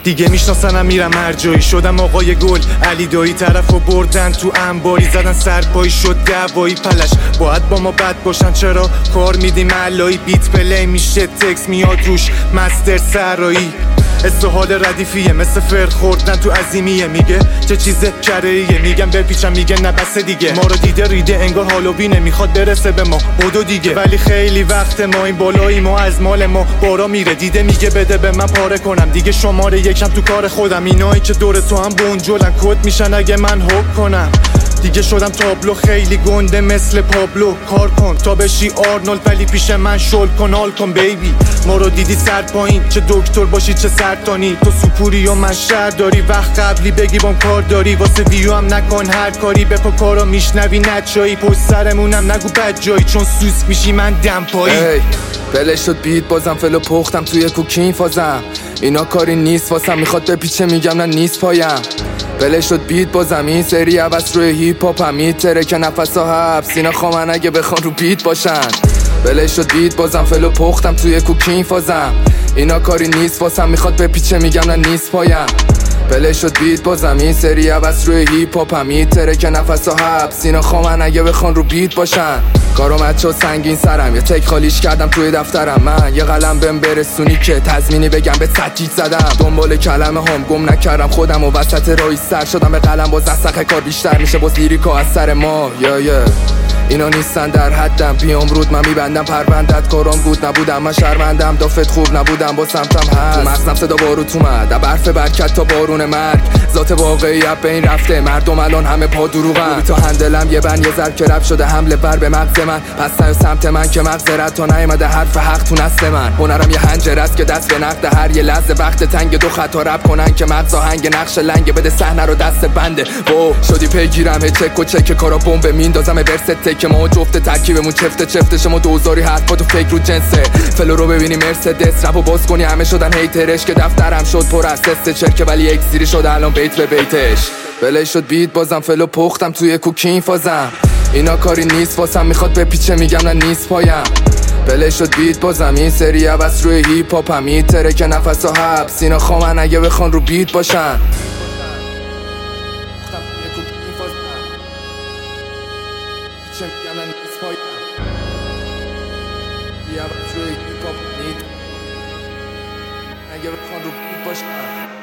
دیگه میشناسنم میرم هر جایی. شدم آقای گل علی دایی، طرفو بردن تو انباری، زدن سرپایی شد دوایی پلش. باید با ما بد باشن چرا کار میدیم علایی، بیت پلی میشه تکس میاد روش مستر سرایی. استحال ردیفیه مثل فر خوردن تو عظیمیه، میگه چه چیز کرهیه، میگم بپیچم میگه نه بس دیگه. ما رو دیده ریده انگار هالووینه، میخواد برسه به ما بدو دیگه. ولی خیلی وقت ما این بالایی ما از مال ما بارا میره، دیده میگه بده به من پاره کنم، دیگه شماره یکم تو کار خودم. اینایی که دور تو هم بونجولن کت میشن اگه من حک کنم. دیگه شدم تابلو خیلی گنده مثل پابلو، کار کن تا بشی آرنولد ولی پیش من شل کن آل کن بیبی. ما رو دیدی سر پایین، چه دکتر باشی چه سرطانی، تو سوپوری و من شهر داری، وقت قبلی بگی بام کار داری، واسه ویو هم نکن هر کاری، بپا کارا میشنوی نچایی، پشت سرمونم نگو بد جایی چون سوس میشی من دمپایی. بلش شد بیت بازم فلو پختم توی کوکین فازم، اینا کاری نیست واسم میخواد بپیچه میگم نه نیست پایم. بلش شد بیت بازم این سری عبست روی هیپ هاپ هم میتره که نفس ها حبس، اینا خواهن اگه بخوان رو بیت باشن. بلش شد بیت بازم فلو پختم توی کوکین فازم، اینا کاری نیست واسم میخواد بپیچه میگم نه نیست پایم. بلش شد بیت بازم این سری عبست روی هیپ هاپ هم میتره که نفس ها حبس، اینا خواهن اگه بخوان رو بیت باشن. کار اومد شد سنگین سرم، یه تک خالیش کردم توی دفترم، من یه قلم بهم برسونی که تضمینی بگم به سجید زدم. دنبال کلمه هم گم نکردم خودم و وسط رای سر شدم به قلم، باز دستخه کار بیشتر میشه، باز لیریکا از سر ما اینا نیستن در حدم، بیام رود من میبندم پروندت، کارام بود نبودم من شرمندم، دافت خوب نبودم با سمتم هست، تو مغزم صدا باروت اومد برف برکت تا بارون مرگ، ذات واقعیت به این رفته مردم الان همه پا دروغن. تا هندلم یه بند یه ذر که رب شده حمله بر به مغز من، پس نه سمت من که مغز رد تا نیامده حرف حق تو نسل من. هنرم یه حنجره است که دست به نقد هر یه لحظه، وقت تنگ دو خطا رب کنن که مغز آهنگ نقش لنگ بده صحنه رو دست بنده. شدی پیگیرم چک و چک کارا بمب میندازم ورست که ما جفت ترکیبمون چفته شما دوزاری حرفا تو فکر رو جنسه. فلو رو ببینی مرسدس رپو باز کنی همه شدن هیترش، که دفترم شد پر از تست چرکه ولی اکسیری شد الان بیت به بیتش. بلش شد بیت بازم فلو پختم توی کوکین فازم، اینا کاری نیست واسم میخواد بپیچه میگم نه نیست پایم. بلش شد بیت بازم این سری عبست روی هیپ هاپ هم میتره که نفس ها حبس، اینا خواهن اگه بخوان رو بیت باشن. اگه بخوان رو بیت باشن